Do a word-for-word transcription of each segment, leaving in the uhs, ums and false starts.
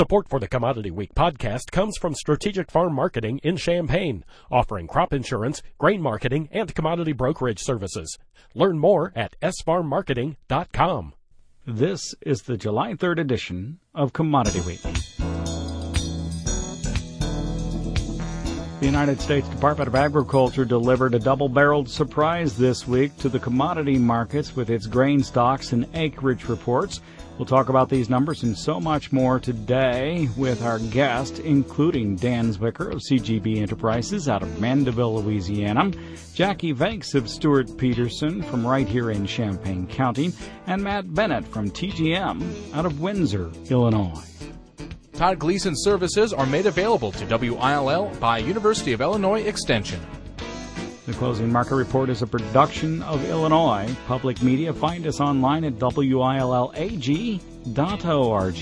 Support for the Commodity Week podcast comes from Strategic Farm Marketing in Champaign, offering crop insurance, grain marketing, and commodity brokerage services. Learn more at s farm marketing dot com. This is the July third edition of Commodity Week. The United States Department of Agriculture delivered a double-barreled surprise this week to the commodity markets with its grain stocks and acreage reports. We'll talk about these numbers and so much more today with our guest, including Dan Zwicker of C G B Enterprises out of Mandeville, Louisiana, Jackie Vakes of Stewart Peterson from right here in Champaign County, and Matt Bennett from T G M out of Windsor, Illinois. Todd Gleason services are made available to W I L L by University of Illinois Extension. The Closing Market Report is a production of Illinois Public Media. Find us online at W I L L A G dot org.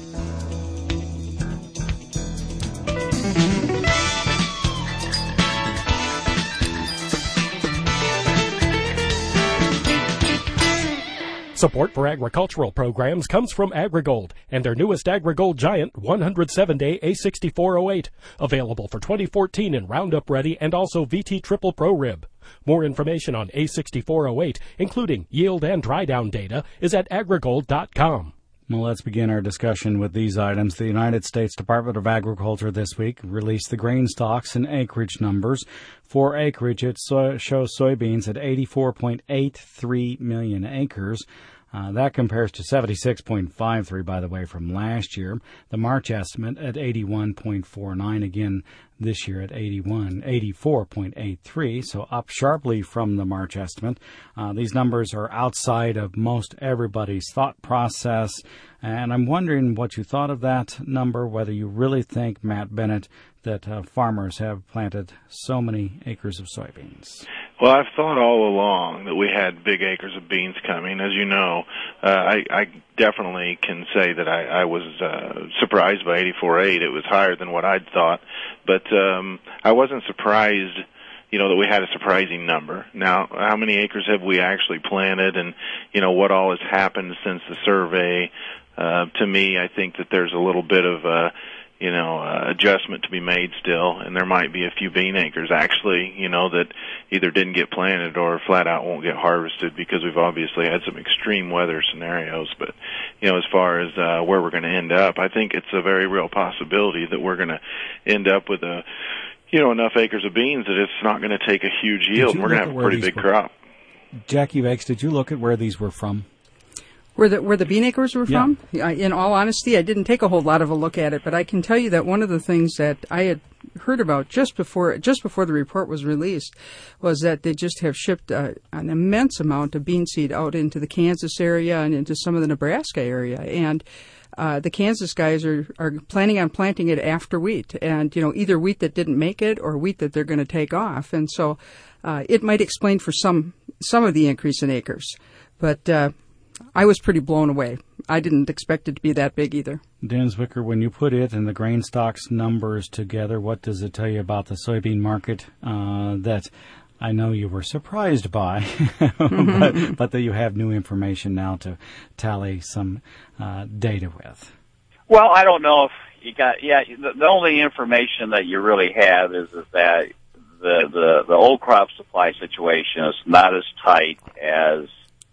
Support for agricultural programs comes from AgriGold and their newest AgriGold Giant one hundred seven day A sixty-four oh eight, available for twenty fourteen in Roundup Ready and also V T Triple Pro Rib. More information on A sixty-four oh eight, including yield and dry down data, is at agrigold dot com. Well, let's begin our discussion with these items. The United States Department of Agriculture this week released the grain stocks and acreage numbers. For acreage, it so- shows soybeans at eighty-four point eight three million acres. Uh, that compares to seventy-six point five three, by the way, from last year. The March estimate at eighty-one point four nine, again this year at eighty-one, eighty-four point eight three, so up sharply from the March estimate. Uh, these numbers are outside of most everybody's thought process, and I'm wondering what you thought of that number, whether you really think, Matt Bennett, that uh, farmers have planted so many acres of soybeans. Well, I've thought all along that we had big acres of beans coming. As you know, uh, I, I definitely can say that I, I was uh, surprised by eighty-four point eight. It was higher than what I'd thought, but um, I wasn't surprised, you know, that we had a surprising number. Now, how many acres have we actually planted, and you know what all has happened since the survey? Uh, to me, I think that there's a little bit of uh, you know, uh, adjustment to be made still, and there might be a few bean acres actually, you know, that either didn't get planted or flat out won't get harvested because we've obviously had some extreme weather scenarios. But, you know, as far as uh, where we're going to end up, I think it's a very real possibility that we're going to end up with a, you know, enough acres of beans that it's not going to take a huge yield. We're going to have a pretty big were, crop. Jackie Vakes, did you look at where these were from? Where the where the bean acres were from? Yeah. In all honesty, I didn't take a whole lot of a look at it, but I can tell you that one of the things that I had heard about just before just before the report was released was that they just have shipped uh, an immense amount of bean seed out into the Kansas area and into some of the Nebraska area, and uh, the Kansas guys are, are planning on planting it after wheat, and you know either wheat that didn't make it or wheat that they're going to take off, and so uh, it might explain for some some of the increase in acres, but. Uh, I was pretty blown away. I didn't expect it to be that big either. Dan Zwicker, when you put it and the grain stocks numbers together, what does it tell you about the soybean market uh, that I know you were surprised by, mm-hmm. but, but that you have new information now to tally some uh, data with? Well, I don't know if you got, yeah, the, the only information that you really have is, is that the, the, the old crop supply situation is not as tight as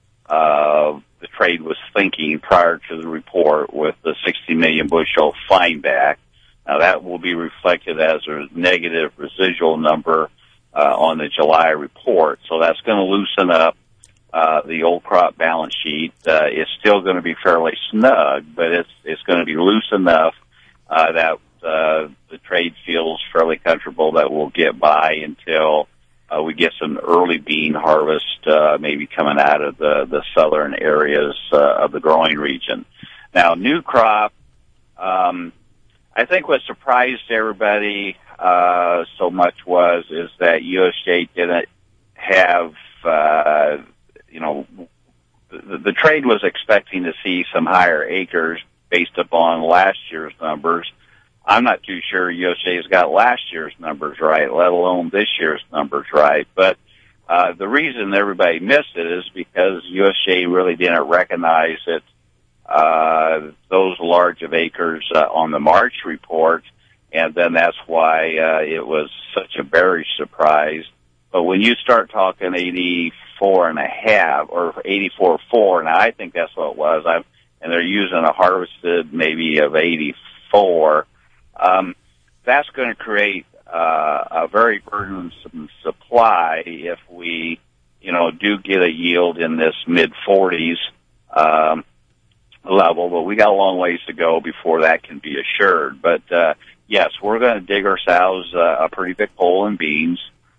uh the trade was thinking prior to the report with the sixty million bushel fine back. Now that will be reflected as a negative residual number uh, on the July report. So that's going to loosen up uh, the old crop balance sheet. Uh, it's still going to be fairly snug, but it's it's going to be loose enough uh, that uh, the trade feels fairly comfortable that we'll get by until Uh, we get some early bean harvest, uh, maybe coming out of the, the southern areas uh, of the growing region. Now, new crop, um, I think what surprised everybody uh, so much was is that U S D A didn't have, uh, you know, the, the trade was expecting to see some higher acres based upon last year's numbers. I'm not too sure U S D A's got last year's numbers right, let alone this year's numbers right. But uh, the reason everybody missed it is because U S D A really didn't recognize it uh, those large of acres uh, on the March report, and then that's why uh, it was such a bearish surprise. But when you start talking eighty-four and a half or eighty-four point four, now I think that's what it was, I'm, and they're using a harvested maybe of eighty-four, um, that's going to create uh, a very burdensome supply if we, you know, do get a yield in this mid forties um, level. But we got a long ways to go before that can be assured. But uh, yes, we're going to dig ourselves uh, a pretty big hole in beans.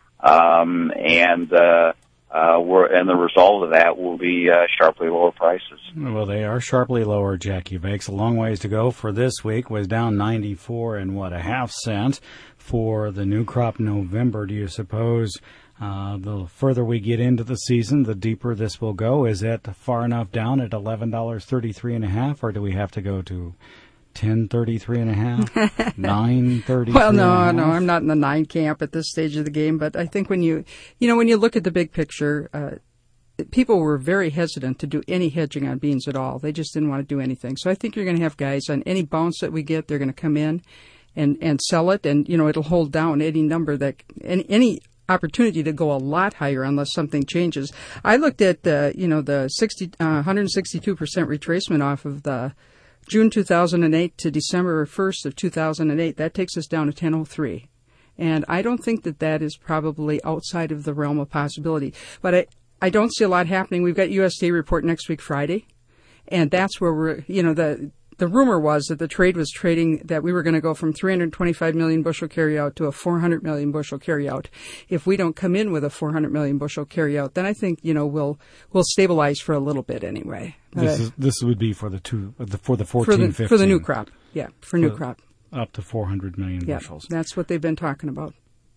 Um, and, uh, uh, we're, and the result of that will be, uh, sharply lower prices. Well, they are sharply lower, Jackie Bakes. A long ways to go for this week. Was down ninety-four and what, a half cent for the new crop November. Do you suppose, uh, the further we get into the season, the deeper this will go? Is it far enough down at eleven dollars and thirty-three cents and a half, or do we have to go to ten thirty-three and a half, nine thirty-three. Well, no, no, I'm not in the nine camp at this stage of the game. But I think when you, you know, when you look at the big picture, uh, people were very hesitant to do any hedging on beans at all. They just didn't want to do anything. So I think you're going to have guys on any bounce that we get, they're going to come in and and sell it, and you know it'll hold down any number that any any opportunity to go a lot higher unless something changes. I looked at the, you know, the sixty, uh, one hundred sixty-two percent retracement off of the June two thousand eight to December first of two thousand eight, that takes us down to ten oh three. And I don't think that that is probably outside of the realm of possibility. But I, I don't see a lot happening. We've got U S D A report next week, Friday. And that's where we're, you know, the the rumor was that the trade was trading, that we were going to go from three hundred twenty-five million bushel carryout to a four hundred million bushel carryout. If we don't come in with a four hundred million bushel carryout, then I think, you know, we'll we'll stabilize for a little bit anyway. This is this would be for the two the, for the fourteen for the, fifteen for the new crop. Yeah, for, for new crop. Up to four hundred million yeah, bushels. That's what they've been talking about.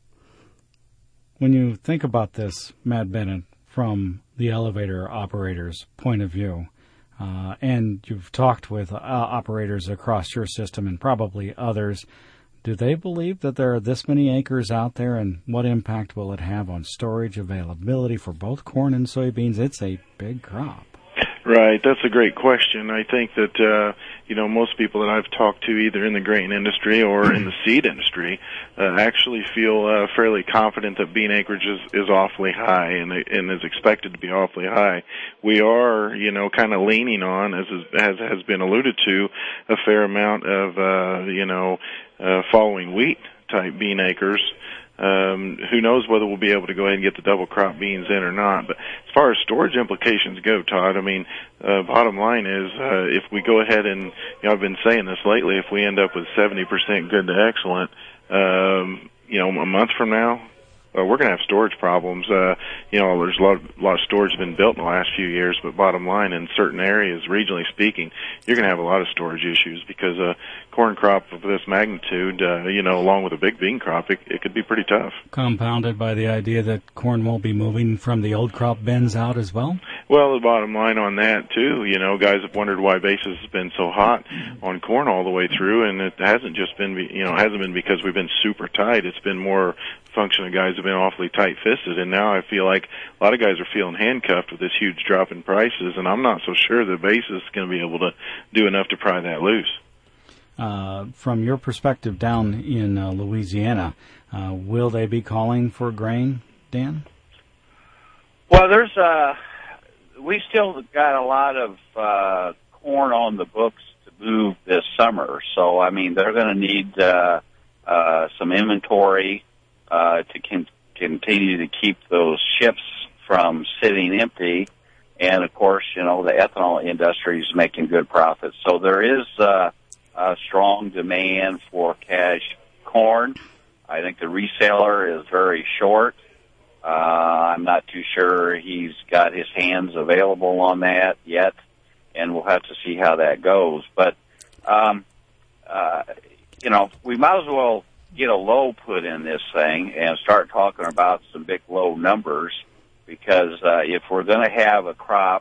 When you think about this, Matt Bennett, from the elevator operator's point of view, uh, and you've talked with uh, operators across your system and probably others, do they believe that there are this many acres out there, and what impact will it have on storage availability for both corn and soybeans? It's a big crop. Right, that's a great question. I think that, uh, you know, most people that I've talked to, either in the grain industry or in the seed industry, uh, actually feel uh, fairly confident that bean acreage is, is awfully high and, and is expected to be awfully high. We are, you know, kind of leaning on, as is, as has been alluded to, a fair amount of, uh, you know, uh, following wheat type bean acres. Um, who knows whether we'll be able to go ahead and get the double crop beans in or not. But as far as storage implications go, Todd, I mean, uh, bottom line is, uh, if we go ahead and, you know, I've been saying this lately, if we end up with seventy percent good to excellent, um, you know, a month from now, uh, we're going to have storage problems. Uh, you know, there's a lot, of, a lot of storage has been built in the last few years, but bottom line, in certain areas, regionally speaking, you're going to have a lot of storage issues because a corn crop of this magnitude, uh, you know, along with a big bean crop, it, it could be pretty tough. Compounded by the idea that corn won't be moving from the old crop bins out as well? Well, the bottom line on that, too, you know, guys have wondered why basis has been so hot on corn all the way through, and it hasn't just been, you know, it hasn't been because we've been super tight. It's been more function of guys have been awfully tight-fisted, and now I feel like a lot of guys are feeling handcuffed with this huge drop in prices, and I'm not so sure the basis is going to be able to do enough to pry that loose. Uh, from your perspective down in uh, Louisiana, uh, will they be calling for grain, Dan? Well, there's uh, we still got a lot of uh, corn on the books to move this summer, so I mean they're going to need uh, uh, some inventory uh, to con- continue to keep those ships from sitting empty, and of course, you know the ethanol industry is making good profits, so there is Uh, Uh, strong demand for cash corn. I think the reseller is very short. Uh, I'm not too sure he's got his hands available on that yet, and we'll have to see how that goes. But, um, uh, you know, we might as well get a low put in this thing and start talking about some big low numbers, because uh, if we're going to have a crop,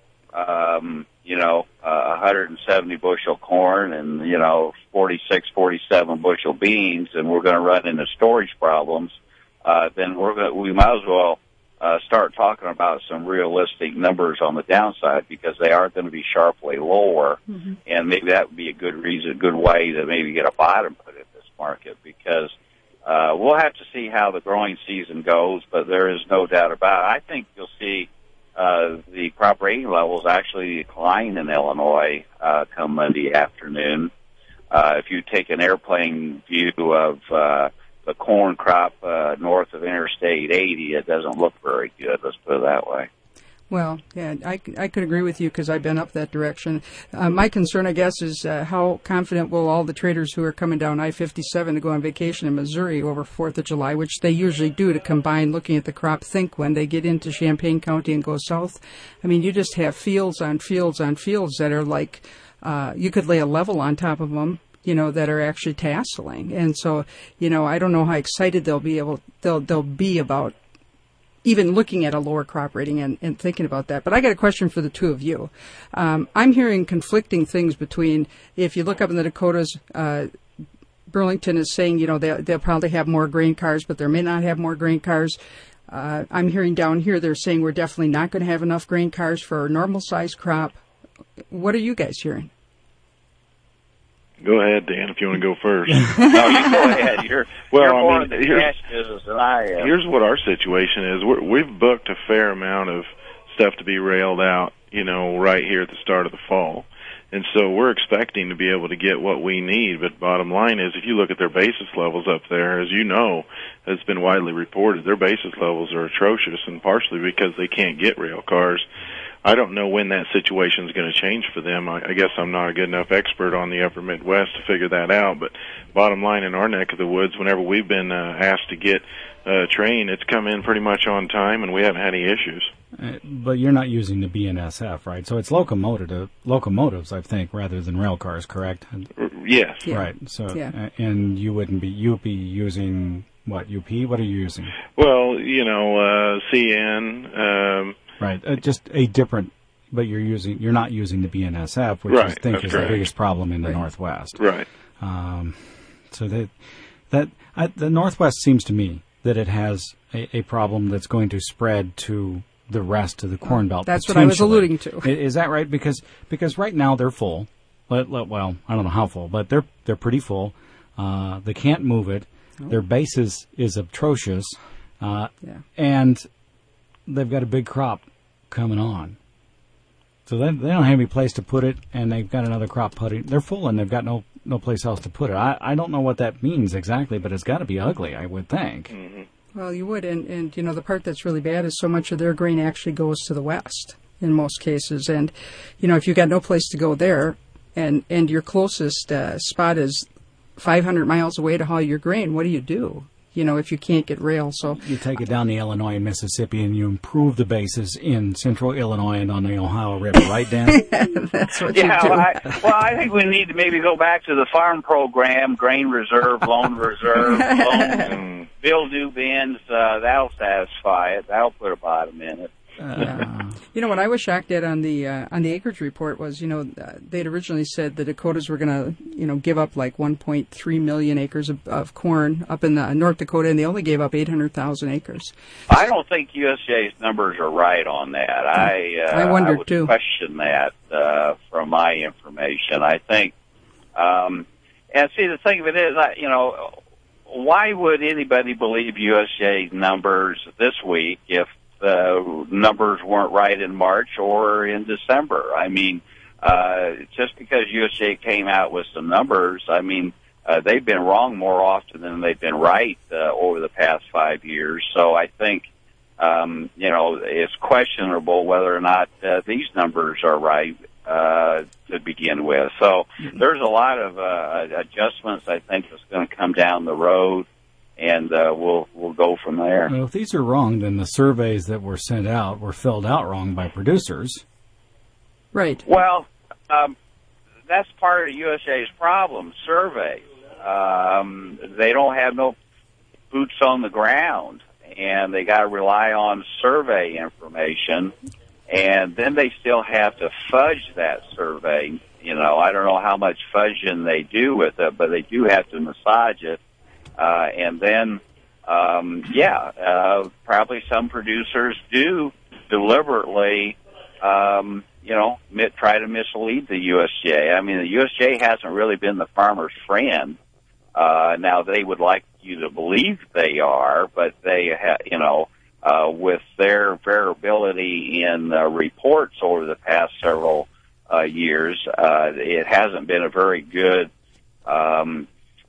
um, you know, uh, one hundred seventy bushel corn and, you know, forty-six, forty-seven bushel beans, and we're going to run into storage problems, uh, then we're going to, we might as well uh, start talking about some realistic numbers on the downside, because they are going to be sharply lower, mm-hmm. and maybe that would be a good reason, a good way to maybe get a bottom put in this market, because uh, we'll have to see how the growing season goes, but there is no doubt about it. I think you'll see uh, the crop rating levels actually decline in Illinois uh, come Monday afternoon. Uh, if you take an airplane view of uh, the corn crop uh, north of Interstate eighty, it doesn't look very good, let's put it that way. Well, yeah, I, I could agree with you because I've been up that direction. Uh, my concern, I guess, is uh, how confident will all the traders who are coming down I fifty-seven to go on vacation in Missouri over fourth of July, which they usually do to combine looking at the crop, think when they get into Champaign County and go south. I mean, you just have fields on fields on fields that are like, uh, you could lay a level on top of them, you know, that are actually tasseling. And so, you know, I don't know how excited they'll be able, they'll, they'll be about even looking at a lower crop rating and, and thinking about that. But I got a question for the two of you. Um, I'm hearing conflicting things between, if you look up in the Dakotas, uh, Burlington is saying, you know, they'll, they'll probably have more grain cars, but they may not have more grain cars. Uh, I'm hearing down here they're saying we're definitely not going to have enough grain cars for a normal size crop. What are you guys hearing? Go ahead, Dan, if you want to go first. No, you go ahead. You're, well, you're more I mean, in the here's, cash business than I am. Here's what our situation is. We're, we've booked a fair amount of stuff to be railed out, you know, right here at the start of the fall. And so we're expecting to be able to get what we need. But bottom line is, if you look at their basis levels up there, as you know, it's been widely reported, their basis levels are atrocious, and partially because they can't get rail cars. I don't know when that situation is going to change for them. I, I guess I'm not a good enough expert on the upper Midwest to figure that out. But bottom line, in our neck of the woods, whenever we've been uh, asked to get a train, it's come in pretty much on time, and we haven't had any issues. Uh, but you're not using the B N S F, right? So it's locomotive locomotives, I think, rather than rail cars, correct? Yes. Yeah. Right. So, yeah. uh, and you wouldn't be you'd be using what U P? What are you using? Well, you know, uh, C N. Um, Right, uh, just a different, but you're using you're not using the B N S F, which right, I think is correct. the biggest problem in the right. Northwest. Right. Um, so that that I, the Northwest seems to me that it has a, a problem that's going to spread to the rest of the Corn Belt. That's what I was alluding to. Is that right? Because because right now they're full. Well, I don't know how full, but they're they're pretty full. Uh, they can't move it. Oh. Their basis is atrocious, uh, yeah. and they've got a big crop coming on. So they, they don't have any place to put it, and they've got another crop putting. They're full, and they've got no, no place else to put it. I, I don't know what that means exactly, but it's got to be ugly, I would think. Mm-hmm. Well, you would, and, and, you know, the part that's really bad is so much of their grain actually goes to the west in most cases. And, you know, if you've got no place to go there, and, and your closest uh, spot is five hundred miles away to haul your grain, what do you do? You know, if you can't get rail, so you take it down to Illinois and Mississippi, and you improve the bases in central Illinois and on the Ohio River, right, Dan? That's what yeah, you do. I, well, I think we need to maybe go back to the farm program, grain reserve, loan reserve, loan, build new bins. Uh, that'll satisfy it. That'll put a bottom in it. Uh, you know what I was shocked at on the uh, on the acreage report was, you know, uh, they'd originally said the Dakotas were going to, you know, give up like one point three million acres of, of corn up in the North Dakota, and they only gave up eight hundred thousand acres. I don't think U S D A's numbers are right on that. I uh, I wondered I would too. question that uh, from my information. I think, um, and see, the thing of it is, I, you know, why would anybody believe U S D A's numbers this week if the numbers weren't right in March or in December? I mean, uh, just because U S D A came out with some numbers, I mean, uh, they've been wrong more often than they've been right uh, over the past five years. So I think, um, you know, it's questionable whether or not uh, these numbers are right uh, to begin with. So there's a lot of uh, adjustments, I think, that's going to come down the road. And uh, we'll we'll go from there. Well, if these are wrong, then the surveys that were sent out were filled out wrong by producers. Right. Well, um, that's part of U S D A's problem, surveys. Um, they don't have no boots on the ground, and they got to rely on survey information, and then they still have to fudge that survey. You know, I don't know how much fudging they do with it, but they do have to massage it. Uh, and then um, yeah, uh, probably some producers do deliberately, um, you know, mit, try to mislead the U S J. I mean, the U S J hasn't really been the farmer's friend. Uh, now they would like you to believe they are, but they, ha- you know, uh, with their variability in uh, reports over the past several uh, years, uh, it hasn't been a very good um,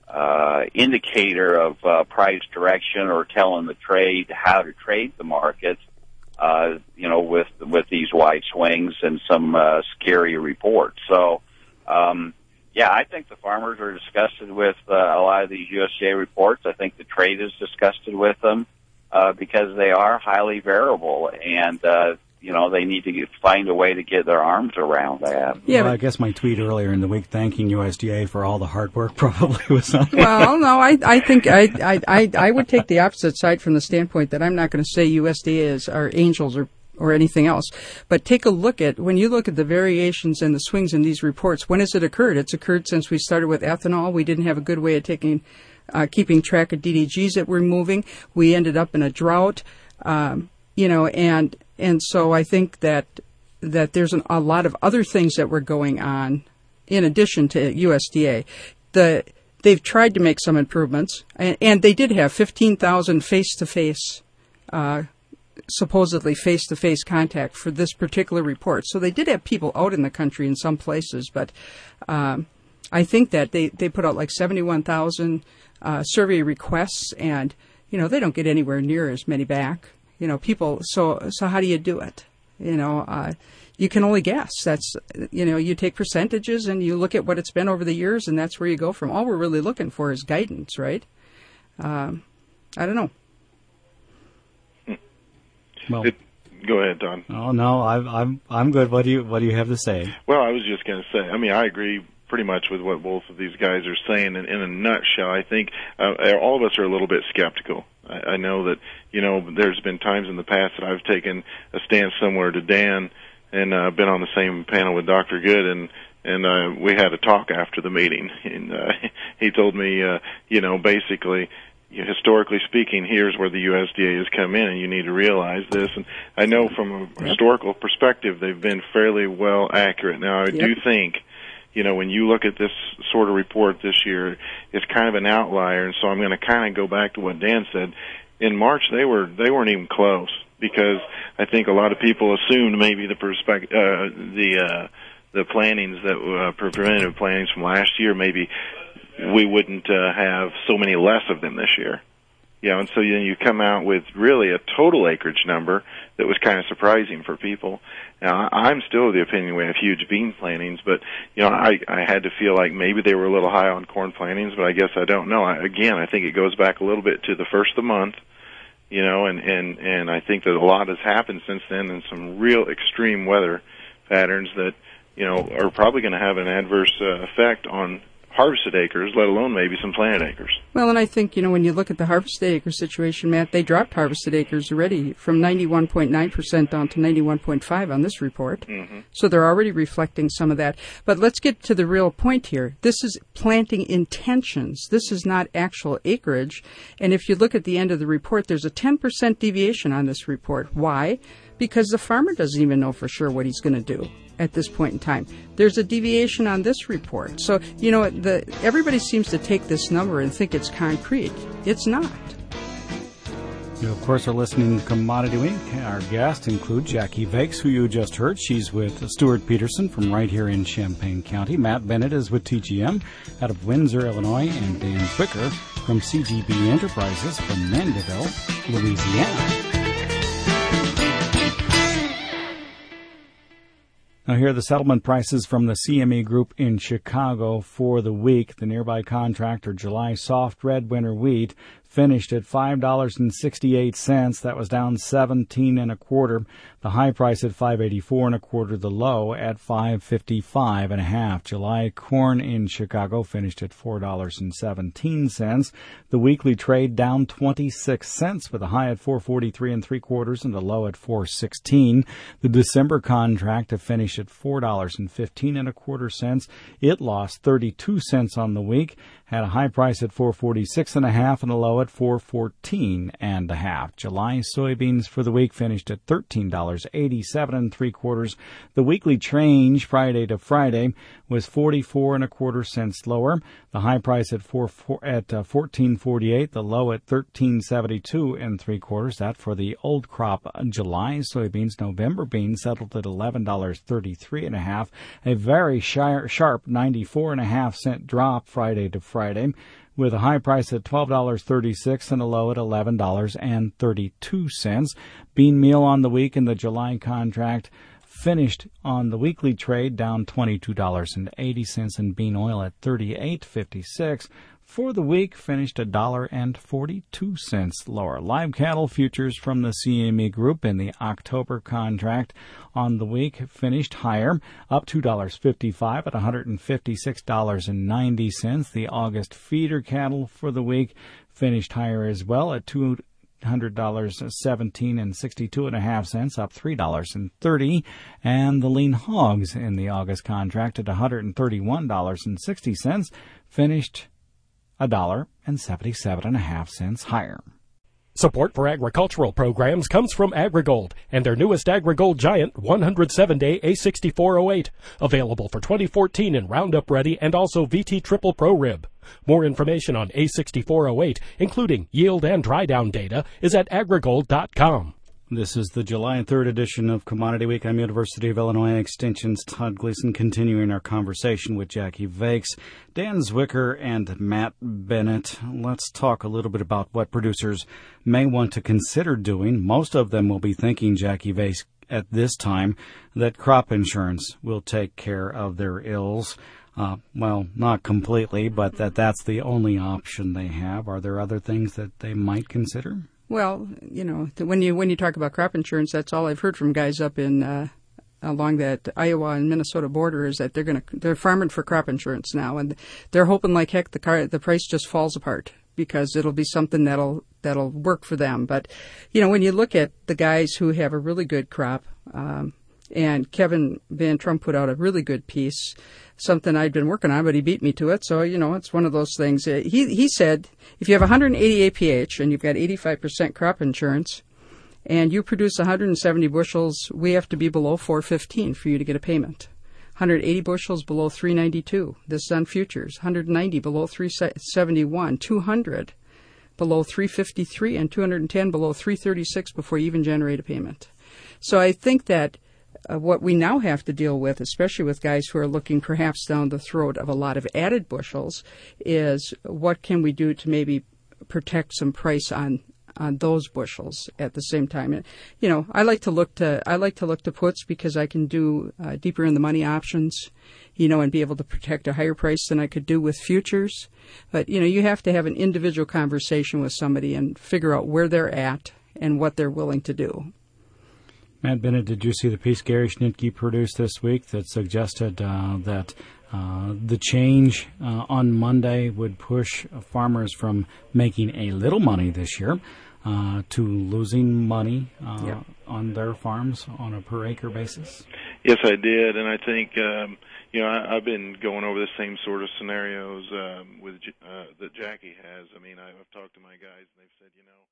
uh, indicator of uh, price direction or telling the trade how to trade the markets. Uh, you know, with with these wide swings and some uh, scary reports. So, um, yeah, I think the farmers are disgusted with uh, a lot of these U S J reports. I think the trade is disgusted with them uh, because they are highly variable, and uh, you know they need to get, find a way to get their arms around that. Yeah, well, I guess my tweet earlier in the week thanking U S D A for all the hard work probably was on. Well, no, I I think I, I I I would take the opposite side from the standpoint that I'm not going to say U S D A is our angels or or anything else, but take a look at when you look at the variations and the swings in these reports. When has it occurred? It's occurred since we started with ethanol. We didn't have a good way of taking uh, keeping track of D D Gs that were moving. We ended up in a drought, um, you know, and and so I think that that there's an, a lot of other things that were going on in addition to U S D A. The they've tried to make some improvements, and, and they did have fifteen thousand face-to-face, uh, supposedly face-to-face contact for this particular report. So they did have people out in the country in some places, but um, I think that they, they put out like seventy-one thousand uh, survey requests, and, you know, they don't get anywhere near as many back. You know, people, so so how do you do it? You know, uh, you can only guess. That's, you know, you take percentages and you look at what it's been over the years, and that's where you go from. All we're really looking for is guidance, right? Um, I don't know. Well, it, go ahead, Don. Oh no, I'm I'm I'm good. What do you what do you have to say? Well, I was just going to say. I mean, I agree pretty much with what both of these guys are saying. In, in a nutshell, I think uh, all of us are a little bit skeptical. I, I know that you know there's been times in the past that I've taken a stance somewhere to Dan and uh, been on the same panel with Doctor Good, and and uh, we had a talk after the meeting, and uh, he told me, uh, you know, basically, historically speaking, here's where the U S D A has come in, and you need to realize this. And I know from a yep. historical perspective, they've been fairly well accurate. Now, I yep. do think, you know, when you look at this sort of report this year, it's kind of an outlier, and so I'm going to kind of go back to what Dan said. In March, they were they weren't even close, because I think a lot of people assumed maybe the perspective, uh, the uh, the plantings that uh, preventative plantings from last year, maybe we wouldn't uh, have so many less of them this year. You know, and so then you come out with really a total acreage number that was kind of surprising for people. Now, I'm still of the opinion we have huge bean plantings, but, you know, I, I had to feel like maybe they were a little high on corn plantings, but I guess I don't know. I, again, I think it goes back a little bit to the first of the month, you know, and, and, and I think that a lot has happened since then, and some real extreme weather patterns that, you know, are probably going to have an adverse uh, effect on harvested acres, let alone maybe some planted acres. Well, and I think, you know, when you look at the harvested acre situation, Matt, they dropped harvested acres already from ninety-one point nine percent down to ninety-one point five on this report. Mm-hmm. So they're already reflecting some of that. But let's get to the real point here. This is planting intentions. This is not actual acreage. And if you look at the end of the report, there's a ten percent deviation on this report. Why? Because the farmer doesn't even know for sure what he's going to do at this point in time. There's a deviation on this report. So, you know, the, everybody seems to take this number and think it's concrete. It's not. You, of course, are listening to Commodity Week. Our guests include Jackie Vakes, who you just heard. She's with Stuart Peterson from right here in Champaign County. Matt Bennett is with T G M out of Windsor, Illinois, and Dan Quicker from C G B Enterprises from Mandeville, Louisiana. Now, here are the settlement prices from the C M E Group in Chicago for the week. The nearby contractor July soft red winter wheat finished at five dollars and sixty-eight cents. That was down seventeen and a quarter. The high price at five eighty-four and a quarter. The low at five fifty-five and a half. July corn in Chicago finished at four dollars and seventeen cents. The weekly trade down twenty-six cents with a high at four forty-three and three quarters and a low at four sixteen. The December contract to finish at four dollars and fifteen and a quarter cents. It lost thirty-two cents on the week. Had a high price at four forty-six and a half and a low at four fourteen and a half. July soybeans for the week finished at thirteen dollars eighty-seven and three quarters. The weekly change Friday to Friday was forty-four and a quarter cents lower. The high price at four, four at uh, fourteen forty-eight. The low at thirteen seventy-two and three quarters. That for the old crop July soybeans. November beans settled at eleven dollars thirty-three and a half. A very sharp ninety-four and a half cent drop Friday to Friday, with a high price at twelve dollars thirty-six and a low at eleven dollars thirty-two. Bean meal on the week in the July contract finished on the weekly trade down twenty-two dollars and eighty cents, and bean oil at thirty-eight fifty-six. For the week, finished a dollar and forty-two cents lower. Live cattle futures from the C M E Group in the October contract on the week finished higher, up two dollars fifty-five at one hundred fifty-six dollars and ninety cents. The August feeder cattle for the week finished higher as well at two hundred dollars seventeen and sixty-two and a half cents, up three dollars and thirty. And the lean hogs in the August contract at one hundred thirty-one dollars and sixty cents finished a dollar and seventy-seven and a half cents higher. Support for agricultural programs comes from AgriGold and their newest AgriGold Giant one hundred seven day A sixty-four oh eight, available for twenty fourteen in Roundup Ready and also V T Triple Pro Rib. More information on A sixty-four oh eight, including yield and dry down data, is at agrigold dot com. This is the July third edition of Commodity Week. I'm University of Illinois Extension's Todd Gleason, continuing our conversation with Jackie Vakes, Dan Zwicker, and Matt Bennett. Let's talk a little bit about what producers may want to consider doing. Most of them will be thinking, Jackie Vakes, at this time, that crop insurance will take care of their ills. Uh, well, not completely, but that that's the only option they have. Are there other things that they might consider? Well, you know, when you when you talk about crop insurance, that's all I've heard from guys up in uh, along that Iowa and Minnesota border is that they're going to they're farming for crop insurance now, and they're hoping like heck the car the price just falls apart because it'll be something that'll that'll work for them. But you know, when you look at the guys who have a really good crop, um, and Kevin Van Trump put out a really good piece, something I'd been working on, but he beat me to it. So, you know, it's one of those things. Uh, he he said, if you have one hundred eighty A P H and you've got eighty-five percent crop insurance and you produce one hundred seventy bushels, we have to be below four fifteen for you to get a payment. one hundred eighty bushels below three ninety-two. This is on futures. one hundred ninety below three seventy-one. two hundred below three fifty-three, and two hundred ten below three thirty-six before you even generate a payment. So I think that Uh, what we now have to deal with, especially with guys who are looking perhaps down the throat of a lot of added bushels, is what can we do to maybe protect some price on on those bushels at the same time. And, you know, I like to look to I like to look to puts because I can do uh, deeper in the money options, you know, and be able to protect a higher price than I could do with futures. But you know, you have to have an individual conversation with somebody and figure out where they're at and what they're willing to do. Matt Bennett, did you see the piece Gary Schnitke produced this week that suggested uh, that uh, the change uh, on Monday would push farmers from making a little money this year uh, to losing money uh, yeah. on their farms on a per acre basis? Yes, I did, and I think um, you know I, I've been going over the same sort of scenarios um, with uh, that Jackie has. I mean, I've talked to my guys, and they've said, you know.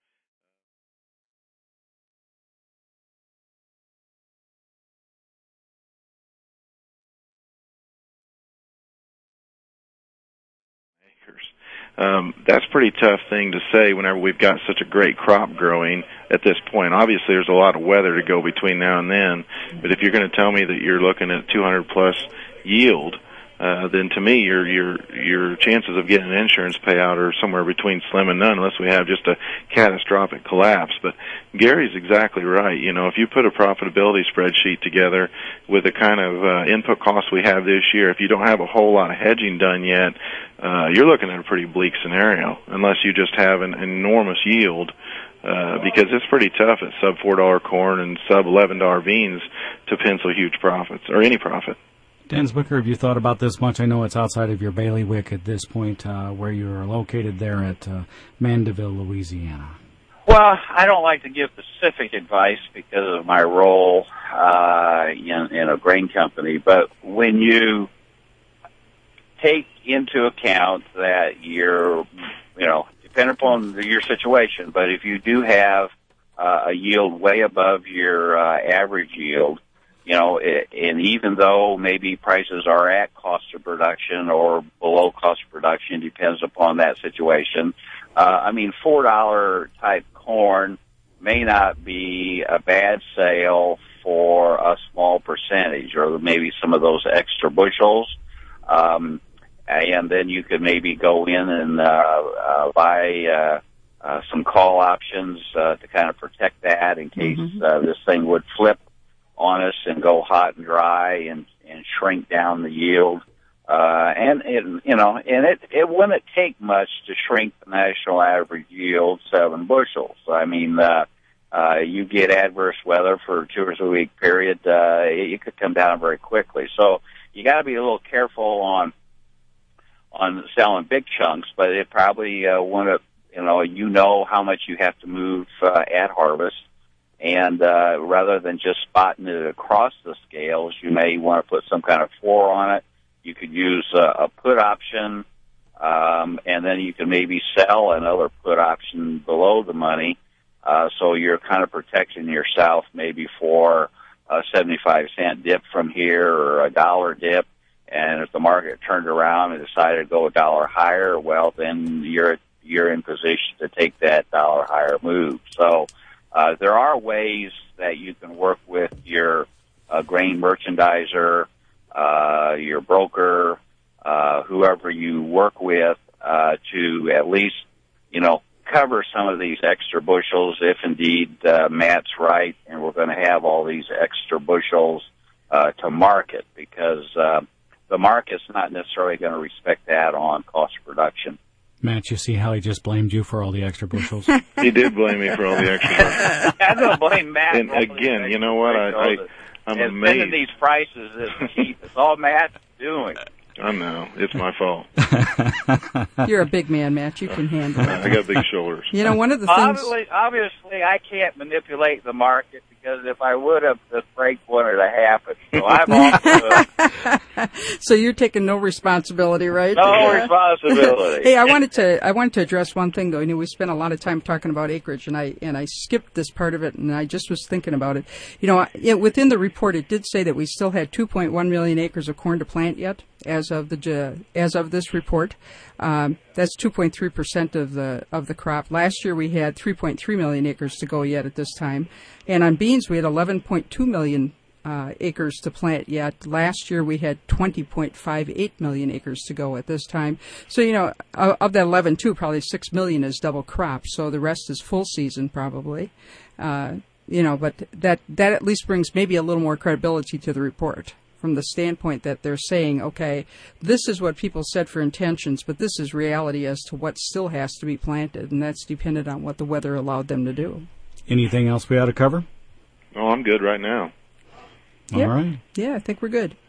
Um, that's a pretty tough thing to say whenever we've got such a great crop growing at this point. Obviously, there's a lot of weather to go between now and then, but if you're going to tell me that you're looking at two hundred plus yield, uh, then to me, your your your chances of getting an insurance payout are somewhere between slim and none, unless we have just a catastrophic collapse. But Gary's exactly right. You know, if you put a profitability spreadsheet together with the kind of uh, input costs we have this year, if you don't have a whole lot of hedging done yet, uh, you're looking at a pretty bleak scenario, unless you just have an enormous yield. Uh, because it's pretty tough at sub four dollar corn and sub eleven dollar beans to pencil huge profits or any profit. Dan Zwicker, have you thought about this much? I know it's outside of your bailiwick at this point, uh, where you're located there at uh, Mandeville, Louisiana. Well, I don't like to give specific advice because of my role uh, in, in a grain company, but when you take into account that you're, you know, depending depending upon the, your situation. But if you do have uh, a yield way above your uh, average yield, you know, it, and even though maybe prices are at cost of production or below cost of production, depends upon that situation. Uh, I mean, four dollar type corn may not be a bad sale for a small percentage, or maybe some of those extra bushels. Um, and then you could maybe go in and uh, uh, buy uh, uh, some call options uh, to kind of protect that in case mm-hmm. uh, this thing would flip on us and go hot and dry and, and shrink down the yield. Uh, and, it, you know, and it, it wouldn't take much to shrink the national average yield seven bushels. I mean, uh, uh, you get adverse weather for a two or three week period, uh, it, it could come down very quickly. So you got to be a little careful on, on selling big chunks, but it probably, uh, wouldn't, you know, you know how much you have to move, uh, at harvest. And uh, rather than just spotting it across the scales, you may want to put some kind of floor on it. You could use uh, a put option, um, and then you can maybe sell another put option below the money. Uh, so you're kind of protecting yourself maybe for a seventy-five cent dip from here or a dollar dip. And if the market turned around and decided to go a dollar higher, well, then you're you're in position to take that dollar higher move. So Uh, there are ways that you can work with your uh, grain merchandiser, uh, your broker, uh, whoever you work with, uh, to at least, you know, cover some of these extra bushels if indeed uh, Matt's right and we're going to have all these extra bushels uh, to market, because uh, the market's not necessarily going to respect that on cost of production. Matt, you see how he just blamed you for all the extra bushels? He did blame me for all the extra bushels. I don't blame Matt. And again, you know what? I, I, I'm and amazed. Spending these prices is cheap. It's all Matt's doing. I know. It's my fault. You're a big man, Matt. You can handle it. I got big shoulders. You know, one of the things... Obviously, obviously, I can't manipulate the market, because if I would have, the break wanted to happen. So I'm off to it. So you're taking no responsibility, right? No yeah. responsibility. Hey, I wanted to I wanted to address one thing, though. You know, we spent a lot of time talking about acreage, and I and I skipped this part of it, and I just was thinking about it. You know, it, within the report, it did say that we still had two point one million acres of corn to plant yet, as of the as of this report. Um, that's two point three percent of the of the crop. Last year we had three point three million acres to go yet at this time, and on beans we had eleven point two million uh, acres to plant yet. Last year we had twenty point five eight million acres to go at this time. So, you know, of that eleven, two, probably six million is double crop. So the rest is full season probably. Uh, you know, but that that at least brings maybe a little more credibility to the report, from the standpoint that they're saying, okay, this is what people said for intentions, but this is reality as to what still has to be planted, and that's dependent on what the weather allowed them to do. Anything else we ought to cover? Oh, I'm good right now. All yep. right. Yeah, I think we're good.